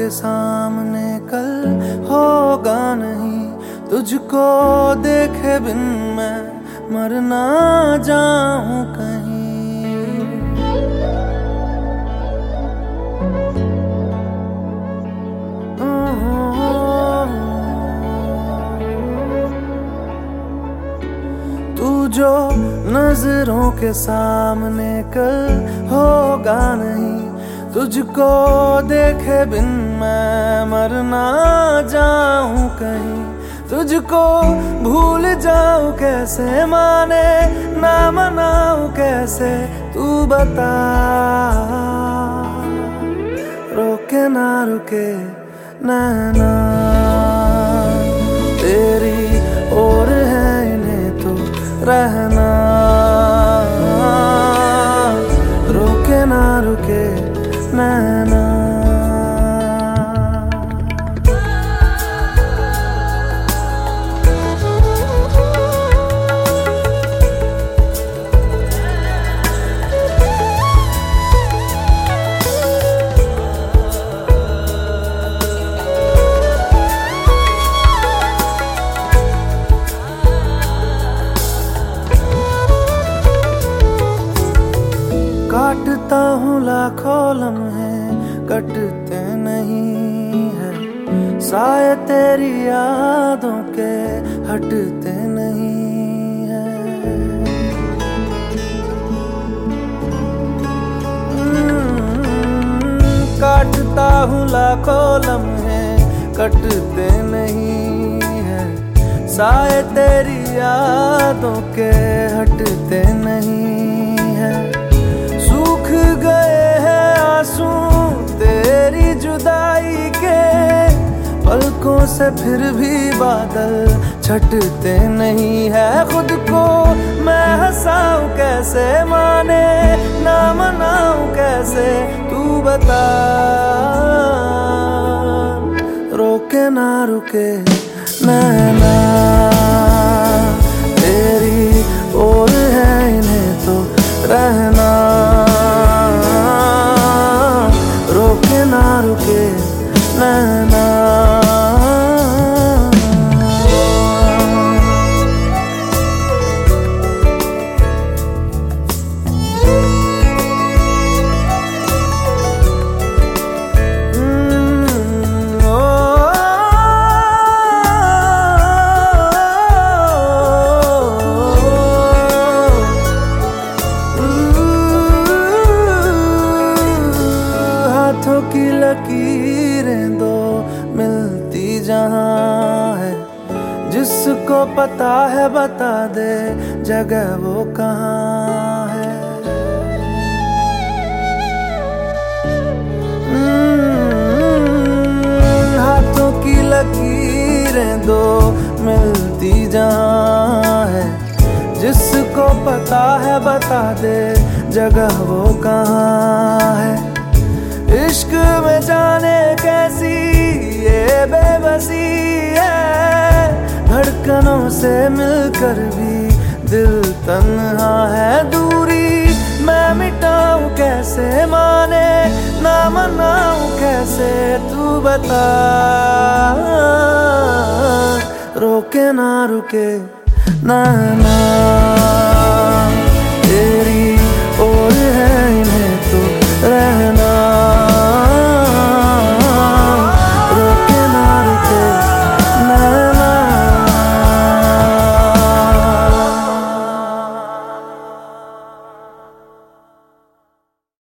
के सामने कल होगा नहीं, तुझको देखे बिन मैं मर ना जाऊं कहीं। तू जो नजरों के सामने कल होगा नहीं, तुझको देखे बिन मैं मर ना जाऊं कहीं। तुझको भूल जाऊं कैसे, माने ना मनाऊं कैसे, तू बता। रोके ना रुके नैना तेरी और है इन्हें तो रहना। रोके ना रुके नैना। काटता हूँ लाखों लम्हे कटते नहीं है, साए तेरी यादों के हटते नहीं है। काटता हूँ लाखों लम्हे कटते नहीं है, साए तेरी यादों के हटते नहीं है। सूख गए हैं आंसू तेरी जुदाई के, पलकों से फिर भी बादल छटते नहीं है। खुद को मैं हंसाऊं कैसे, माने ना मनाऊं कैसे, तू बता। रोके ना रुके नैना तेरी और है इन्हें तो रहना। रोके ना रुके नैना। हाथों की लकीरें दो मिलती जहां है, जिसको पता है बता दे जगह वो कहाँ है। हाथों की लकीरें दो मिलती जहां है, जिसको पता है बता दे जगह वो कहाँ है। इश्क में जाने कैसी ये बेबसी है, धड़कनों से मिलकर भी दिल तन्हा है। दूरी मैं मिटाऊं कैसे, माने ना मनाऊं कैसे, तू बता। रोके ना रुके नैना।